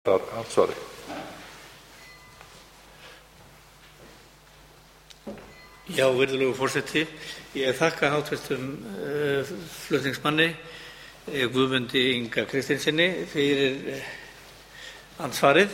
andsvari. Já, virðulegur forseti. Ég þakka hv. Flutningsmanni Guðmundi Inga Kristinssyni fyrir andsvarið.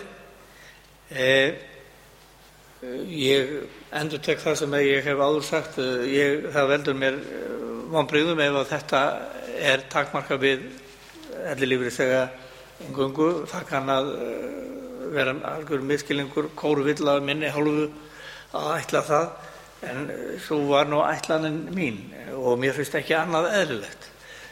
Ég endurtek það sem ég hef áður sagt. Það veldur mér vonbrigðum ef að þetta er takmarkað við ellilífeyrisþega eingöngu. Það kann að vera algjör misskilningur, kórvilla af minni hálfu að ætla það, en svo var nú ætlanin mín og mér finnst ekki annað eðlilegt.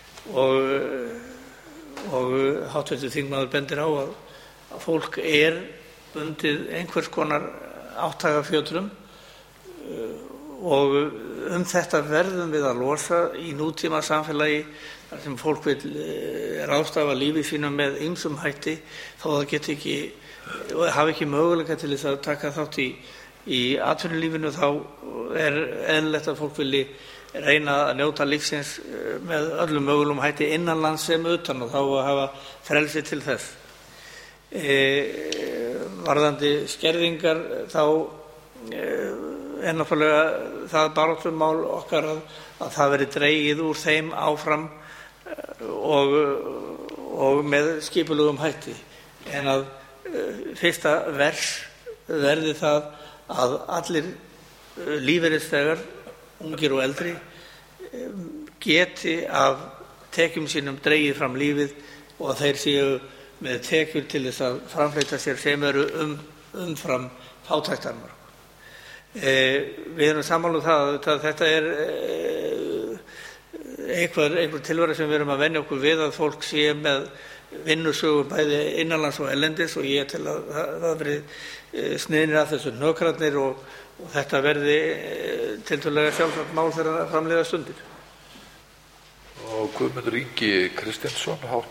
Og hv. þingmaður bendir á að fólk er bundið einhvers konar átthagafjötrum og þetta verðum við að losa í nútíma samfélagi þar sem fólk vil ráðstafa lífi sínu með ýmsum hætti þó það geti ekki og hafi ekki möguleika til þess að taka þátt í atvinnulífinu. Þá er eðlilegt að fólk vilji reyna að njóta lífsins með öllum mögulegum hætti innanlands sem utan og þá að hafa frelsi til þess. Varðandi skerðingar þá er náttúrulega það baráttumál okkar að það veri dregið úr þeim áfram og með skipulögum hætti, en að fyrsta vers verði það að allir lífeyrisþegar, ungir og eldri, geti af tekjum sínum dregið fram lífið og að þeir séu með tekjur til þess að framfleyta sér sem eru umfram fátæktarmörk. Við erum sammála það að þetta er einhver tilvera sem við erum að venja okkur við, að fólk sé með vinnusögur bæði innanlands og erlendis, og ég tel að það verði sniðnir að þessu hnökrarnir og þetta verði tiltölulega sjálfsagt mál þegar framleiða stundir. Og Guðmundur Ingi Kristinsson, hv.